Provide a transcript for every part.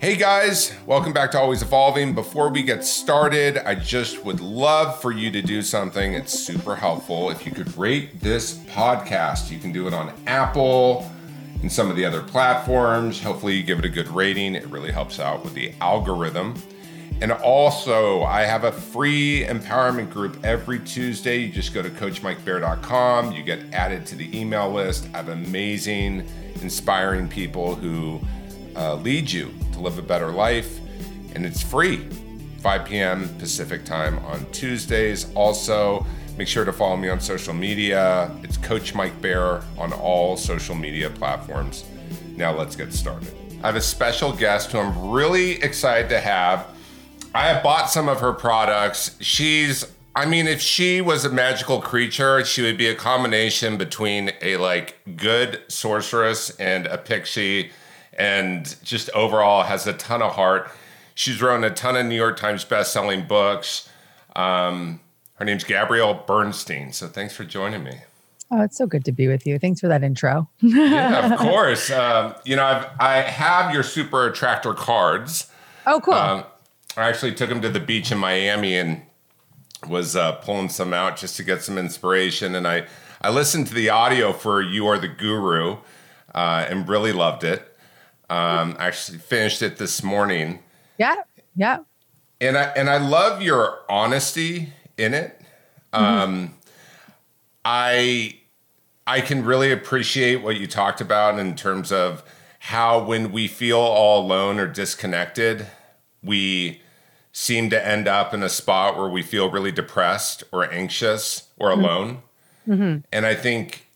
Hey guys, welcome back to Always Evolving. Before we get started, I just would love for you to do something. It's super helpful. If you could rate this podcast, you can do it on Apple and some of the other platforms. Hopefully you give it a good rating. It really helps out with the algorithm. And also, I have a free empowerment group every Tuesday. You just go to coachmikebear.com. You get added to the email list. I have amazing, inspiring people who lead you to live a better life, and it's free. 5 p.m. Pacific time on Tuesdays. Also, make sure to follow me on social media. It's Coach Mike Bear on all social media platforms. Now let's get started. I have a special guest who I'm really excited to have. I have bought some of her products. If she was a magical creature, she would be a combination between a good sorceress and a pixie, and just overall has a ton of heart. She's written a ton of New York Times best-selling books. Her name's Gabrielle Bernstein. So thanks for joining me. Oh, it's so good to be with you. Thanks for that intro. Yeah, of course. I have your Super Attractor cards. Oh, cool. I actually took them to the beach in Miami and was pulling some out just to get some inspiration. And I listened to the audio for You Are the Guru and really loved it. I actually finished it this morning. Yeah. And I love your honesty in it. I can really appreciate what you talked about in terms of how when we feel all alone or disconnected, we seem to end up in a spot where we feel really depressed or anxious or alone. Mm-hmm. And I think,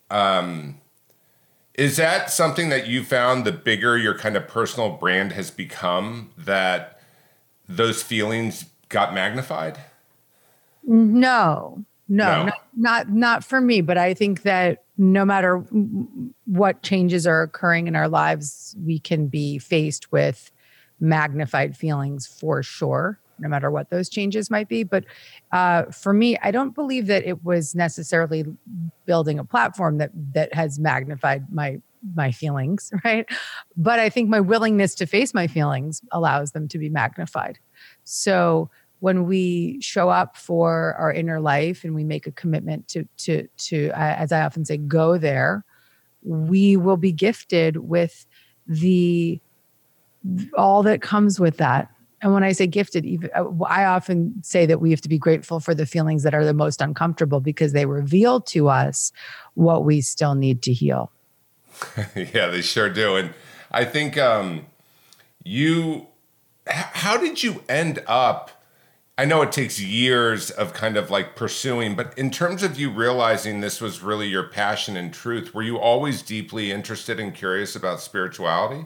is that something that you found the bigger your kind of personal brand has become, that those feelings got magnified? No, not for me. But I think that no matter what changes are occurring in our lives, we can be faced with magnified feelings for sure, no matter what those changes might be. But for me, I don't believe that it was necessarily building a platform that has magnified my feelings, right? But I think my willingness to face my feelings allows them to be magnified. So when we show up for our inner life and we make a commitment to as I often say, go there, we will be gifted with all that comes with that. And when I say gifted, I often say that we have to be grateful for the feelings that are the most uncomfortable, because they reveal to us what we still need to heal. Yeah, they sure do. And I think how did you end up, I know it takes years of kind of pursuing, but in terms of you realizing this was really your passion and truth, were you always deeply interested and curious about spirituality?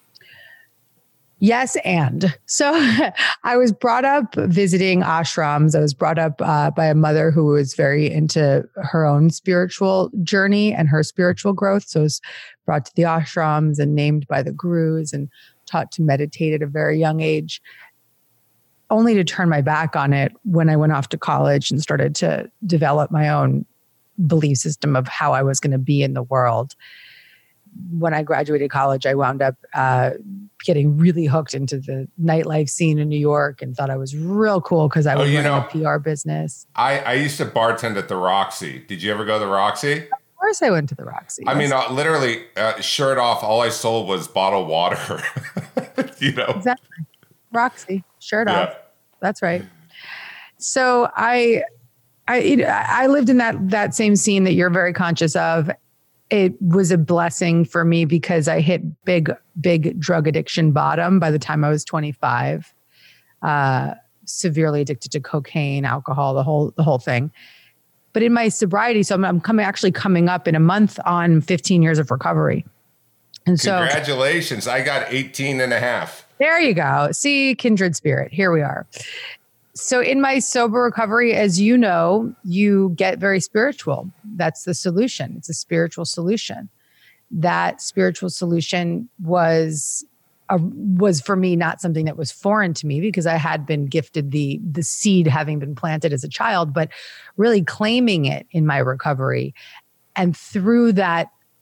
Yes. And so I was brought up visiting ashrams. I was brought up by a mother who was very into her own spiritual journey and her spiritual growth. So I was brought to the ashrams and named by the gurus and taught to meditate at a very young age, only to turn my back on it when I went off to college and started to develop my own belief system of how I was going to be in the world. When I graduated college, I wound up getting really hooked into the nightlife scene in New York and thought I was real cool because I was running a PR business. I used to bartend at the Roxy. Did you ever go to the Roxy? Of course I went to the Roxy. I mean, literally, shirt off, all I sold was bottled water. Exactly. Roxy, shirt off. That's right. So I lived in that same scene that you're very conscious of. It was a blessing for me because I hit big drug addiction bottom by the time I was 25. Severely addicted to cocaine, alcohol, the whole thing. But in my sobriety, so I'm coming up in a month on 15 years of recovery. And so congratulations. I got 18 and a half. There you go. See, kindred spirit. Here we are. So in my sober recovery, as you know, you get very spiritual. That's the solution. It's a spiritual solution. That spiritual solution was for me not something that was foreign to me, because I had been gifted the seed having been planted as a child, but really claiming it in my recovery. And through that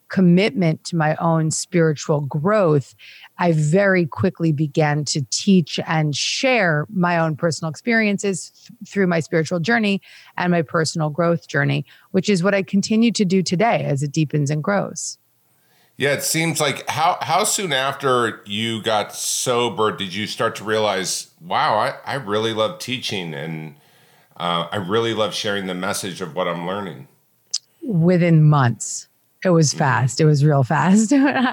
commitment to my own spiritual growth, I very quickly began to teach and share my own personal experiences through my spiritual journey and my personal growth journey, which is what I continue to do today as it deepens and grows. Yeah, it seems like how soon after you got sober did you start to realize, wow, I really love teaching and I really love sharing the message of what I'm learning? Within months. It was fast. It was real fast.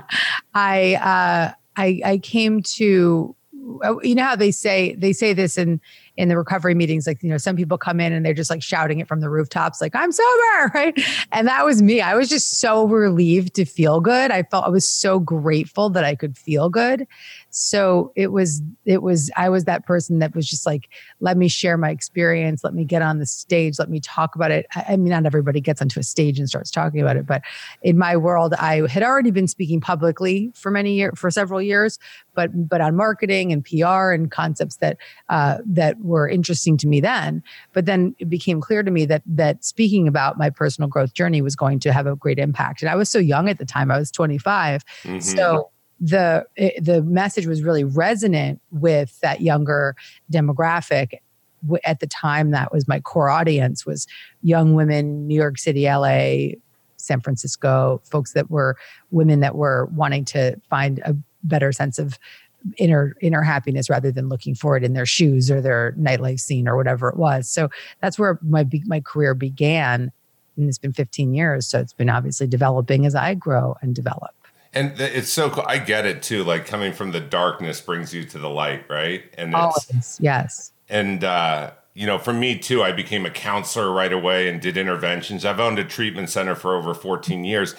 I came to, you know how they say this in the recovery meetings, like, some people come in and they're just like shouting it from the rooftops, like, I'm sober, right? And that was me. I was just so relieved to feel good. I was so grateful that I could feel good. So I was that person that was just like, let me share my experience. Let me get on the stage. Let me talk about it. I mean, not everybody gets onto a stage and starts talking about it, but in my world, I had already been speaking publicly for several years, but on marketing and PR and concepts that were interesting to me then. But then it became clear to me that speaking about my personal growth journey was going to have a great impact. And I was so young at the time. I was 25. Mm-hmm. So the message was really resonant with that younger demographic. At the time, that was my core audience, was young women, New York City, LA, San Francisco, women that were wanting to find a better sense of inner happiness rather than looking for it in their shoes or their nightlife scene or whatever it was. So that's where my career began. And it's been 15 years. So it's been obviously developing as I grow and develop. And it's so cool. I get it too. Like, coming from the darkness brings you to the light, right? And always, yes. And, for me too, I became a counselor right away and did interventions. I've owned a treatment center for over 14 years.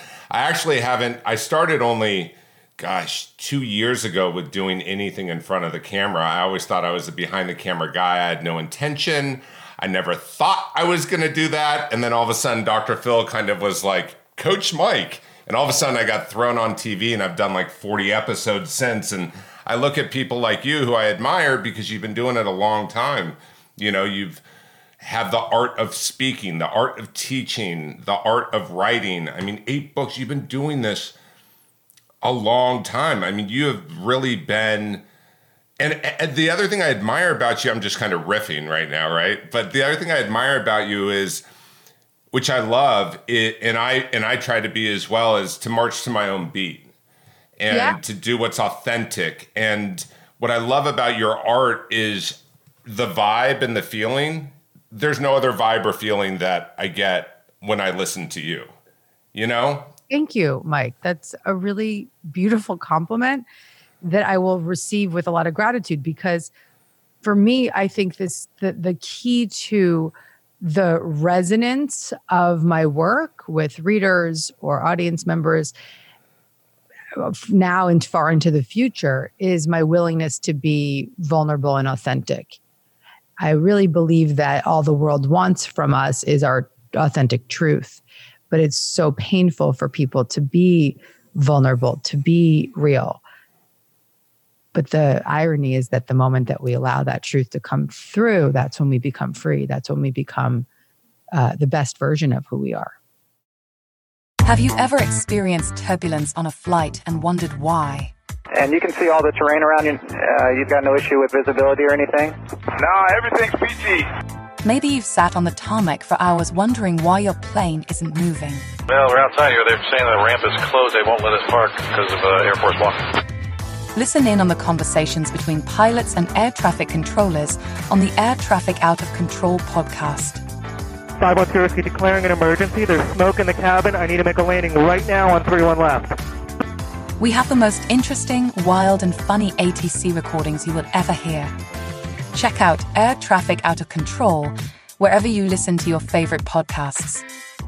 I started only, 2 years ago with doing anything in front of the camera. I always thought I was a behind the camera guy. I had no intention. I never thought I was going to do that. And then all of a sudden, Dr. Phil kind of was like, Coach Mike. And all of a sudden I got thrown on TV, and I've done like 40 episodes since. And I look at people like you who I admire because you've been doing it a long time. You've have the art of speaking, the art of teaching, the art of writing. 8 books. You've been doing this a long time. You have really been. And the other thing I admire about you, I'm just kind of riffing right now, right? But the other thing I admire about you is, which I love, and I try to be as well, is to march to my own beat and to do what's authentic. And what I love about your art is the vibe and the feeling. There's no other vibe or feeling that I get when I listen to you, Thank you, Mike. That's a really beautiful compliment that I will receive with a lot of gratitude, because for me, I think the key to the resonance of my work with readers or audience members now and far into the future is my willingness to be vulnerable and authentic. I really believe that all the world wants from us is our authentic truth, but it's so painful for people to be vulnerable, to be real. But the irony is that the moment that we allow that truth to come through, that's when we become free. That's when we become the best version of who we are. Have you ever experienced turbulence on a flight and wondered why? And you can see all the terrain around you. You've got no issue with visibility or anything? No, everything's PG. Maybe you've sat on the tarmac for hours wondering why your plane isn't moving. Well, we're outside here. They're saying the ramp is closed. They won't let us park because of Air Force One. Listen in on the conversations between pilots and air traffic controllers on the Air Traffic Out of Control podcast. 510 Whiskey declaring an emergency. There's smoke in the cabin. I need to make a landing right now on 31 left. We have the most interesting, wild, and funny ATC recordings you will ever hear. Check out Air Traffic Out of Control wherever you listen to your favorite podcasts.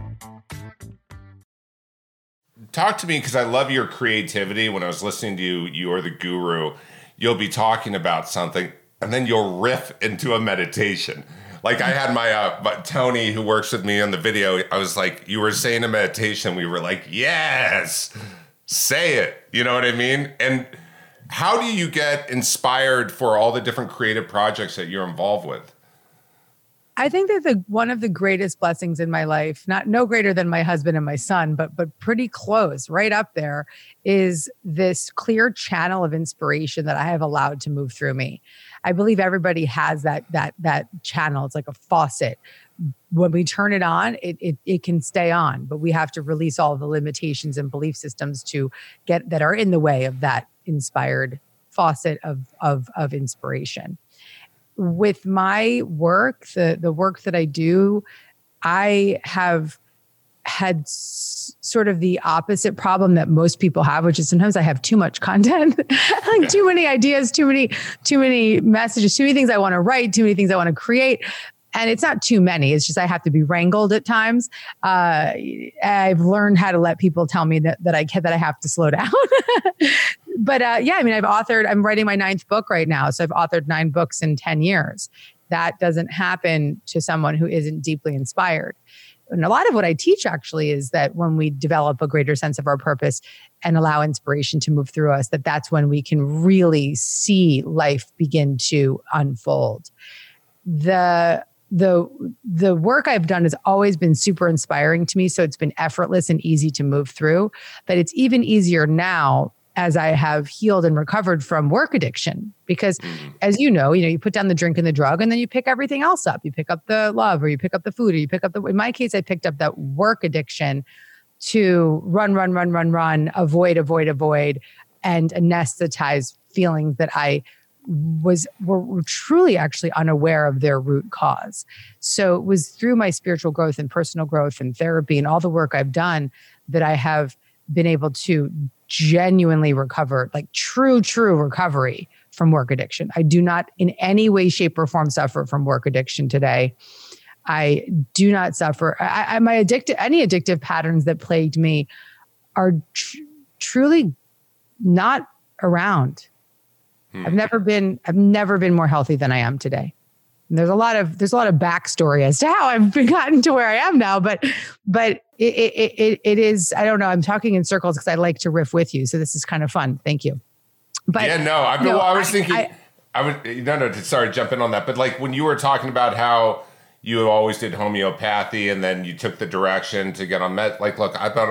Talk to me, because I love your creativity. When I was listening to you, you are the guru. You'll be talking about something, and then you'll riff into a meditation. Like, I had my Tony, who works with me on the video. I was like, you were saying a meditation. We were like, yes, say it. You know what I mean? And how do you get inspired for all the different creative projects that you're involved with? I think that one of the greatest blessings in my life, no greater than my husband and my son, but pretty close, right up there, is this clear channel of inspiration that I have allowed to move through me. I believe everybody has that channel. It's like a faucet. When we turn it on, it can stay on, but we have to release all the limitations and belief systems that are in the way of that inspired faucet of inspiration. With my work, the work that I do, I have had sort of the opposite problem that most people have, which is sometimes I have too much content, like too many ideas, too many messages, too many things I want to write, too many things I want to create. And it's not too many. It's just I have to be wrangled at times. I've learned how to let people tell me that I have to slow down. But yeah, I mean, I'm writing my 9th book right now. So I've authored 9 books in 10 years. That doesn't happen to someone who isn't deeply inspired. And a lot of what I teach actually is that when we develop a greater sense of our purpose and allow inspiration to move through us, that's when we can really see life begin to unfold. The work I've done has always been super inspiring to me. So it's been effortless and easy to move through, but it's even easier now as I have healed and recovered from work addiction. Because as you know, you put down the drink and the drug and then you pick everything else up. You pick up the love, or you pick up the food, or you pick up in my case, I picked up that work addiction to run, avoid, and anesthetize feelings that I were truly actually unaware of their root cause. So it was through my spiritual growth and personal growth and therapy and all the work I've done that I have been able to genuinely recover, like true recovery from work addiction. I do not in any way, shape, or form suffer from work addiction today. I do not suffer. Any addictive patterns that plagued me are truly not around. I've never been more healthy than I am today. And there's a lot of backstory as to how I've gotten to where I am now, but it is, I don't know. I'm talking in circles because I like to riff with you. So this is kind of fun. Thank you. But yeah, no, I was thinking, sorry, jump in on that. But like when you were talking about how you always did homeopathy and then you took the direction to get on med, like, I've been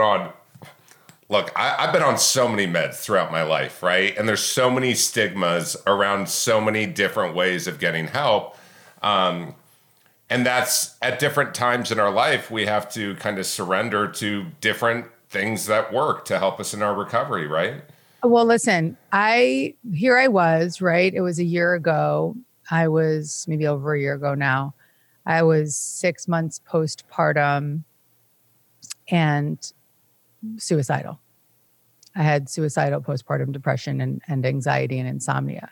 on so many meds throughout my life, right? And there's so many stigmas around so many different ways of getting help. And that's at different times in our life, we have to kind of surrender to different things that work to help us in our recovery, right? Well, listen, here I was, right? It was a year ago. I was maybe over a year ago now. I was 6 months postpartum and suicidal. I had suicidal postpartum depression and anxiety and insomnia.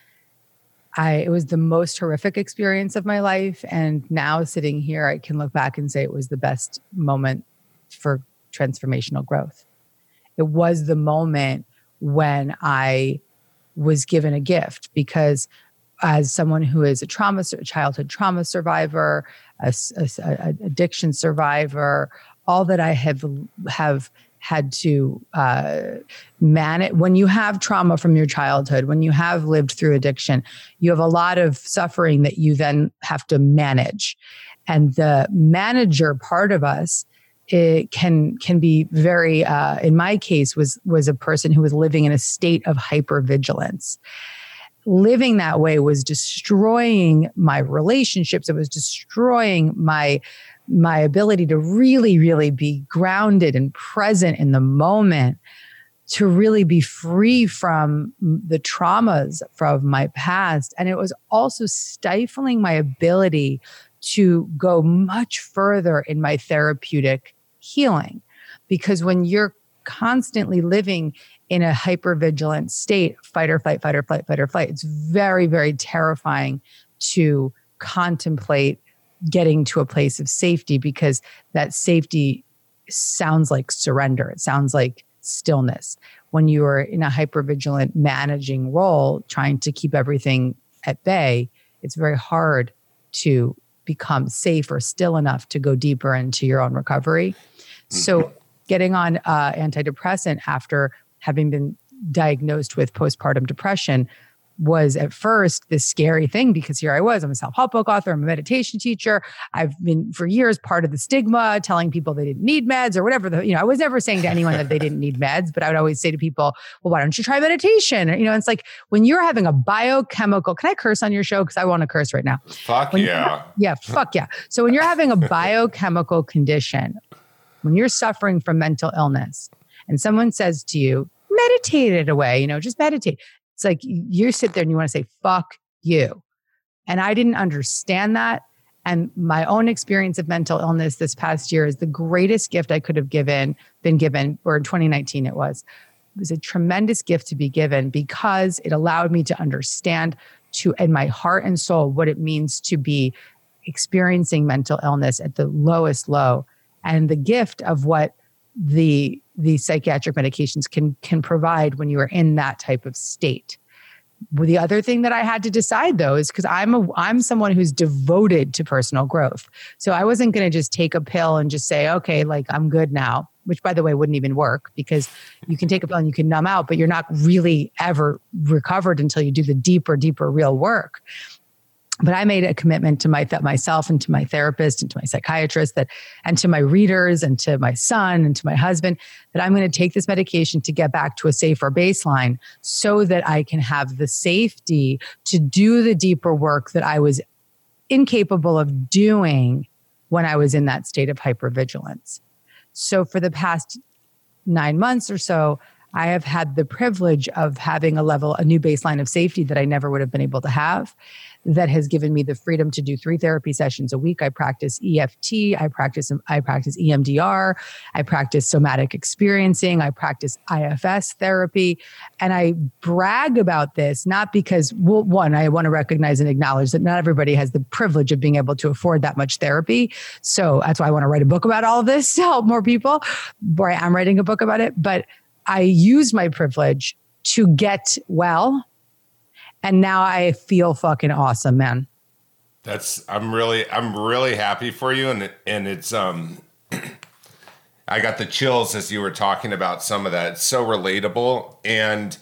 It was the most horrific experience of my life. And now sitting here, I can look back and say it was the best moment for transformational growth. It was the moment when I was given a gift, because as someone who is a childhood trauma survivor, a addiction survivor, all that I have had to manage. When you have trauma from your childhood, when you have lived through addiction, you have a lot of suffering that you then have to manage. And the manager part of us, it can be very, in my case, was a person who was living in a state of hypervigilance. Living that way was destroying my relationships. It was destroying my ability to really, really be grounded and present in the moment, to really be free from the traumas from my past. And it was also stifling my ability to go much further in my therapeutic healing. Because when you're constantly living in a hypervigilant state, fight or flight, it's very, very terrifying to contemplate getting to a place of safety, because that safety sounds like surrender. It sounds like stillness. When you are in a hypervigilant managing role, trying to keep everything at bay, it's very hard to become safe or still enough to go deeper into your own recovery. Mm-hmm. So getting on antidepressant after having been diagnosed with postpartum depression was at first this scary thing, because here I was, I'm a self-help book author, I'm a meditation teacher. I've been for years part of the stigma, telling people they didn't need meds or whatever. I was never saying to anyone that they didn't need meds, but I would always say to people, well, why don't you try meditation? It's like when you're having a biochemical, can I curse on your show? Because I want to curse right now. Fuck yeah. Yeah, fuck yeah. So when you're having a biochemical condition, when you're suffering from mental illness and someone says to you, meditate it away, just meditate. It's like you sit there and you want to say, fuck you. And I didn't understand that. And my own experience of mental illness this past year is the greatest gift I could have been given, or in 2019 it was a tremendous gift to be given, because it allowed me to understand in my heart and soul what it means to be experiencing mental illness at the lowest low, and the gift of what the psychiatric medications can provide when you are in that type of state. The other thing that I had to decide, though, is because I'm someone who's devoted to personal growth. So I wasn't going to just take a pill and just say, okay, like I'm good now, which by the way wouldn't even work, because you can take a pill and you can numb out, but you're not really ever recovered until you do the deeper real work. But I made a commitment to myself and to my therapist and to my psychiatrist and to my readers and to my son and to my husband, that I'm going to take this medication to get back to a safer baseline so that I can have the safety to do the deeper work that I was incapable of doing when I was in that state of hypervigilance. So for the past 9 months or so, I have had the privilege of having a new baseline of safety that I never would have been able to have, that has given me the freedom to do 3 therapy sessions a week. I practice EFT, I practice EMDR, I practice somatic experiencing, I practice IFS therapy. And I brag about this, not because, well, one, I want to recognize and acknowledge that not everybody has the privilege of being able to afford that much therapy. So that's why I want to write a book about all of this to help more people, or I am writing a book about it. But I use my privilege to get well. And now I feel fucking awesome, man. I'm really happy for you. And it's, I got the chills as you were talking about some of that. It's so relatable. And,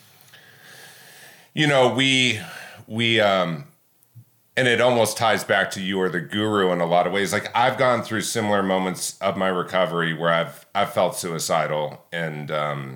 and it almost ties back to you are the guru in a lot of ways. Like I've gone through similar moments of my recovery where I've felt suicidal, and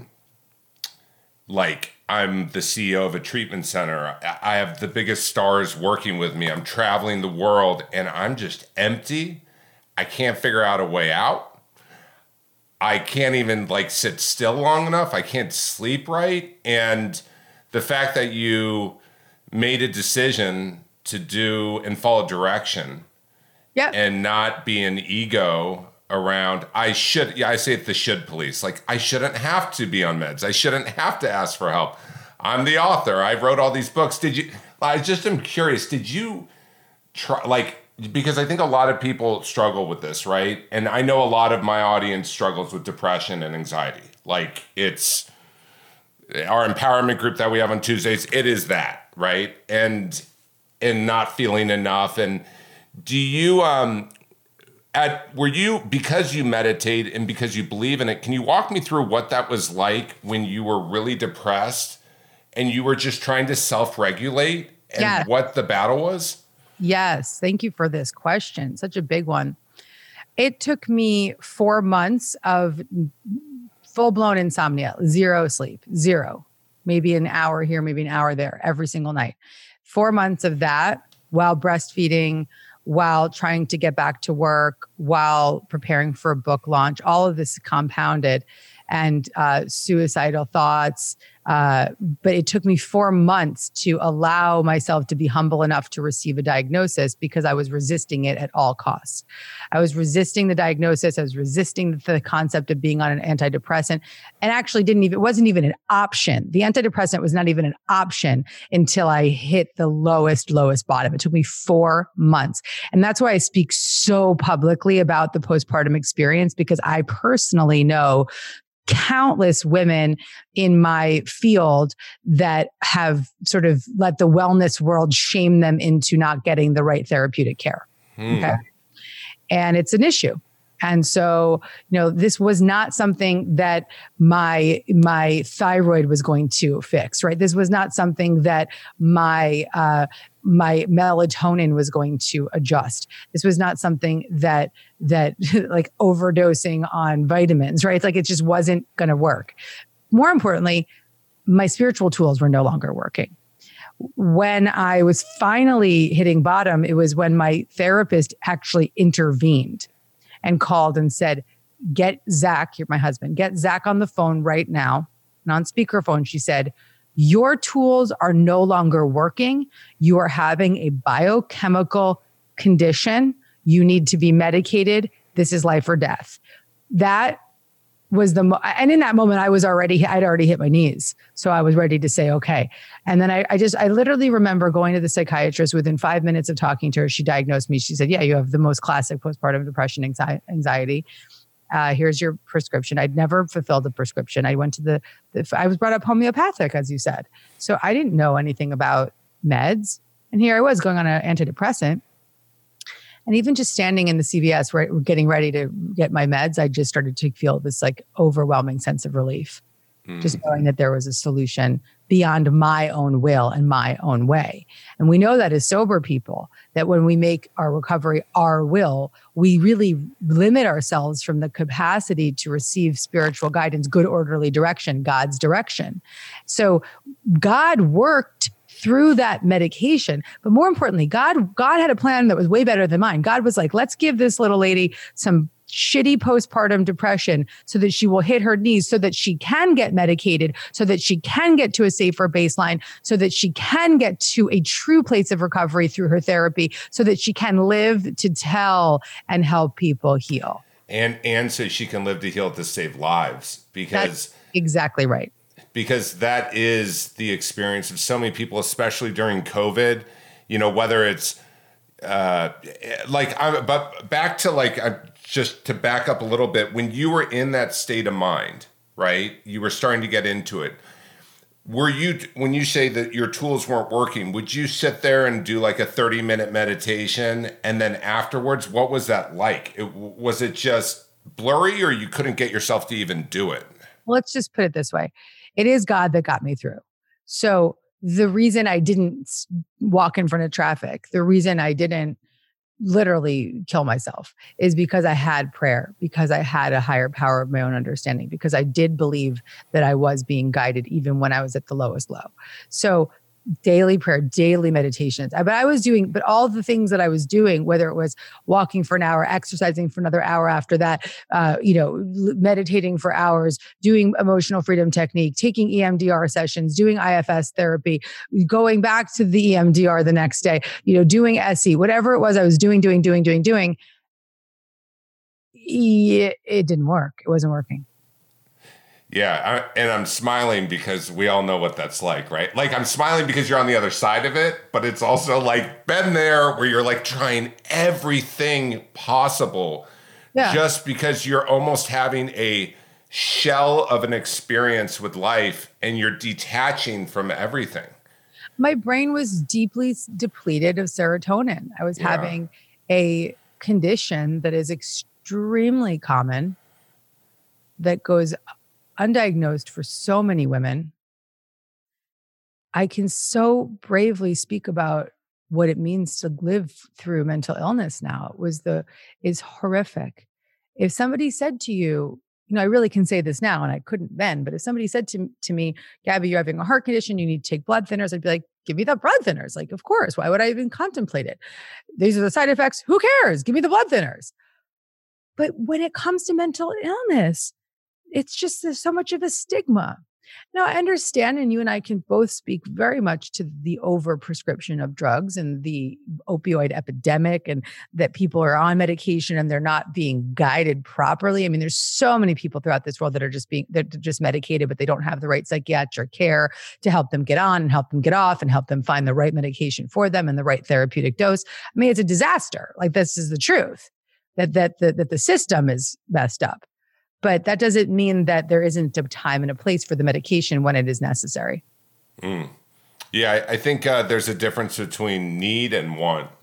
like I'm the CEO of a treatment center. I have the biggest stars working with me. I'm traveling the world and I'm just empty. I can't figure out a way out. I can't even like sit still long enough. I can't sleep right. And the fact that you made a decision to do and follow direction, and not be an ego around, I say it the should police. Like I shouldn't have to be on meds. I shouldn't have to ask for help. I'm the author. I wrote all these books. I just am curious, did you try, because I think a lot of people struggle with this, right? And I know a lot of my audience struggles with depression and anxiety. Like it's our empowerment group that we have on Tuesdays. It is that, right? And not feeling enough. And do you, because you meditate and because you believe in it, can you walk me through what that was like when you were really depressed and you were just trying to self-regulate, and what the battle was? Yes. Thank you for this question. Such a big one. It took me 4 months of full-blown insomnia, 0 sleep, 0, maybe an hour here, maybe an hour there, every single night. 4 months of that while breastfeeding, while trying to get back to work, while preparing for a book launch, all of this compounded, and suicidal thoughts. But it took me 4 months to allow myself to be humble enough to receive a diagnosis, because I was resisting it at all costs. I was resisting the diagnosis. I was resisting the concept of being on an antidepressant, and actually it wasn't even an option. The antidepressant was not even an option until I hit the lowest bottom. It took me 4 months. And that's why I speak so publicly about the postpartum experience, because I personally know countless women in my field that have sort of let the wellness world shame them into not getting the right therapeutic care. Okay. And it's an issue. And so, this was not something that my thyroid was going to fix, right? This was not something that my melatonin was going to adjust. This was not something that like overdosing on vitamins, right? It's like, it just wasn't going to work. More importantly, my spiritual tools were no longer working. When I was finally hitting bottom, it was when my therapist actually intervened and called and said, get Zach, you're my husband, get Zach on the phone right now. And on speakerphone, she said, your tools are no longer working. You are having a biochemical condition. You need to be medicated. This is life or death. That was and in that moment, I'd already hit my knees. So I was ready to say, okay. And then I literally remember going to the psychiatrist. Within 5 minutes of talking to her, she diagnosed me. She said, yeah, you have the most classic postpartum depression anxiety. Here's your prescription. I'd never fulfilled the prescription. I went to I was brought up homeopathic, as you said. So I didn't know anything about meds. And here I was going on an antidepressant. And even just standing in the CVS, right, getting ready to get my meds, I just started to feel this like overwhelming sense of relief. Just knowing that there was a solution beyond my own will and my own way. And we know that as sober people, that when we make our recovery our will, we really limit ourselves from the capacity to receive spiritual guidance, good orderly direction, God's direction. So God worked through that medication. But more importantly, God had a plan that was way better than mine. God was like, let's give this little lady some shitty postpartum depression so that she will hit her knees, so that she can get medicated, so that she can get to a safer baseline, so that she can get to a true place of recovery through her therapy, so that she can live to tell and help people heal. And so she can live to heal to save lives, because that's exactly right. Because that is the experience of so many people, especially during COVID, whether it's but back to just to back up a little bit, when you were in that state of mind, right, you were starting to get into it. When you say that your tools weren't working, would you sit there and do like a 30-minute meditation? And then afterwards, what was that like? Was it just blurry, or you couldn't get yourself to even do it? Let's just put it this way. It is God that got me through. So the reason I didn't walk in front of traffic, the reason I didn't literally kill myself is because I had prayer, because I had a higher power of my own understanding, because I did believe that I was being guided even when I was at the lowest low. So daily prayer, daily meditations. But all the things that I was doing, whether it was walking for an hour, exercising for another hour after that, meditating for hours, doing emotional freedom technique, taking EMDR sessions, doing IFS therapy, going back to the EMDR the next day, doing SE, whatever it was I was doing. It didn't work. It wasn't working. Yeah, and I'm smiling because we all know what that's like, right? Like, I'm smiling because you're on the other side of it, but it's also like been there where you're like trying everything possible, just because you're almost having a shell of an experience with life and you're detaching from everything. My brain was deeply depleted of serotonin. I was having a condition that is extremely common, that goes undiagnosed for so many women. I can so bravely speak about what it means to live through mental illness now. Is horrific. If somebody said to you, I really can say this now and I couldn't then, but if somebody said to me, Gabby, you're having a heart condition, you need to take blood thinners, I'd be like, give me the blood thinners. Like, of course, why would I even contemplate it? These are the side effects. Who cares? Give me the blood thinners. But when it comes to mental illness, it's just, there's so much of a stigma. Now, I understand, and you and I can both speak very much to the overprescription of drugs and the opioid epidemic, and that people are on medication and they're not being guided properly. I mean, there's so many people throughout this world that are they're just medicated, but they don't have the right psychiatric care to help them get on and help them get off and help them find the right medication for them and the right therapeutic dose. I mean, it's a disaster. Like, this is the truth, that the system is messed up. But that doesn't mean that there isn't a time and a place for the medication when it is necessary. Yeah, I think there's a difference between need and want.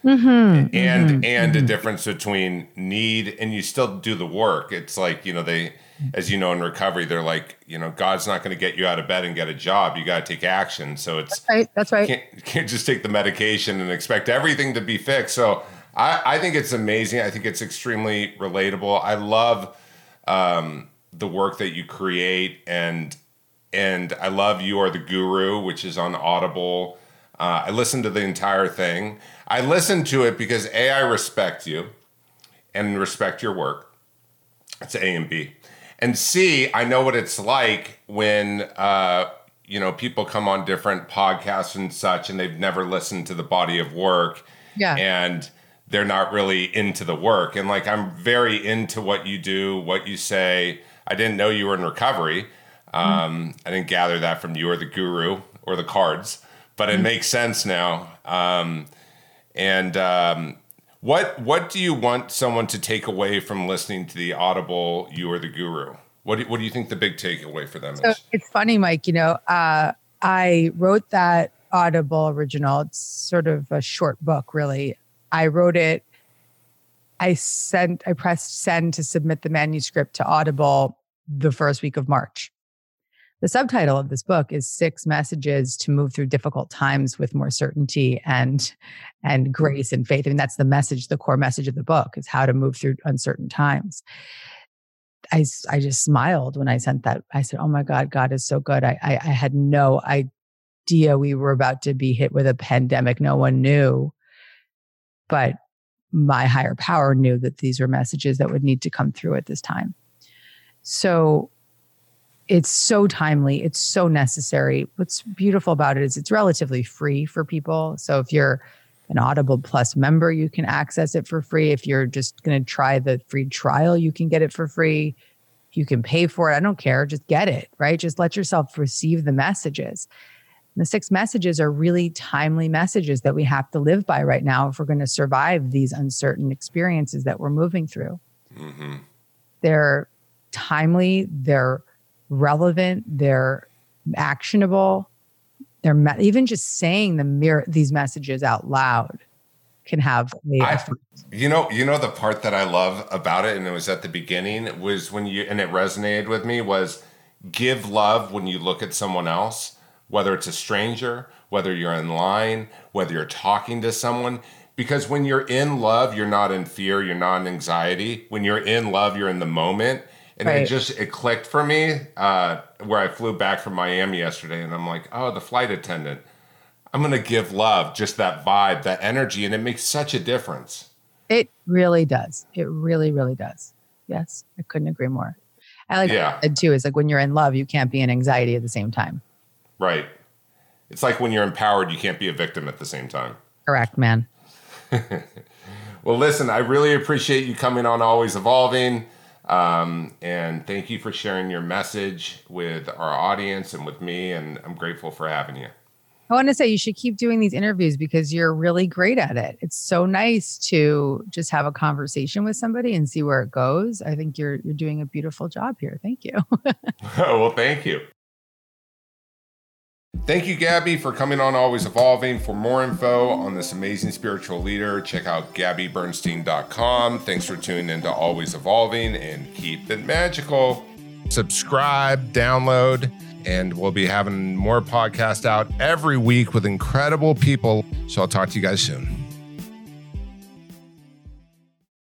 and a difference between need and you still do the work. It's like, they, as you know, in recovery, they're like, God's not going to get you out of bed and get a job. You got to take action. So it's that's right. You can't just take the medication and expect everything to be fixed. So I think it's amazing. I think it's extremely relatable. I love the work that you create, and I love You Are the Guru, which is on Audible. I listened to the entire thing. I listened to it because A, I respect you and respect your work. It's A and B. And C, I know what it's like when, people come on different podcasts and such, and they've never listened to the body of work. Yeah. And they're not really into the work. And like, I'm very into what you do, what you say. I didn't know you were in recovery. I didn't gather that from You Are the Guru or the cards, but it makes sense now. What do you want someone to take away from listening to the Audible You Are the Guru? What do you think the big takeaway for them is? It's funny, Mike, I wrote that Audible original. It's sort of a short book, really. I wrote it. I pressed send to submit the manuscript to Audible the first week of March. The subtitle of this book is 6 Messages to Move Through Difficult Times with More Certainty and Grace and Faith. I mean, that's the message, the core message of the book is how to move through uncertain times. I just smiled when I sent that. I said, oh my God, God is so good. I had no idea we were about to be hit with a pandemic. No one knew. But my higher power knew that these were messages that would need to come through at this time. So it's so timely. It's so necessary. What's beautiful about it is it's relatively free for people. So if you're an Audible Plus member, you can access it for free. If you're just going to try the free trial, you can get it for free. You can pay for it. I don't care. Just get it, right? Just let yourself receive the messages. And the 6 messages are really timely messages that we have to live by right now if we're going to survive these uncertain experiences that we're moving through. Mm-hmm. They're timely. They're relevant. They're actionable. They're even just saying these messages out loud can have effect. The part that I love about it, and it was at the beginning, was and it resonated with me, was give love when you look at someone else, whether it's a stranger, whether you're in line, whether you're talking to someone. Because when you're in love, you're not in fear, you're not in anxiety. When you're in love, you're in the moment. And right. It clicked for me where I flew back from Miami yesterday, and I'm like, oh, the flight attendant. I'm going to give love, just that vibe, that energy, and it makes such a difference. It really does. It really, really does. Yes, I couldn't agree more. I like what you said too, is like when you're in love, you can't be in anxiety at the same time. Right. It's like when you're empowered, you can't be a victim at the same time. Correct, man. Well, listen, I really appreciate you coming on Always Evolving. And thank you for sharing your message with our audience and with me. And I'm grateful for having you. I want to say you should keep doing these interviews because you're really great at it. It's so nice to just have a conversation with somebody and see where it goes. I think you're doing a beautiful job here. Thank you. Well, thank you. Thank you, Gabby, for coming on Always Evolving. For more info on this amazing spiritual leader, check out GabbyBernstein.com. Thanks for tuning into Always Evolving, and keep it magical. Subscribe, download, and we'll be having more podcasts out every week with incredible people. So I'll talk to you guys soon.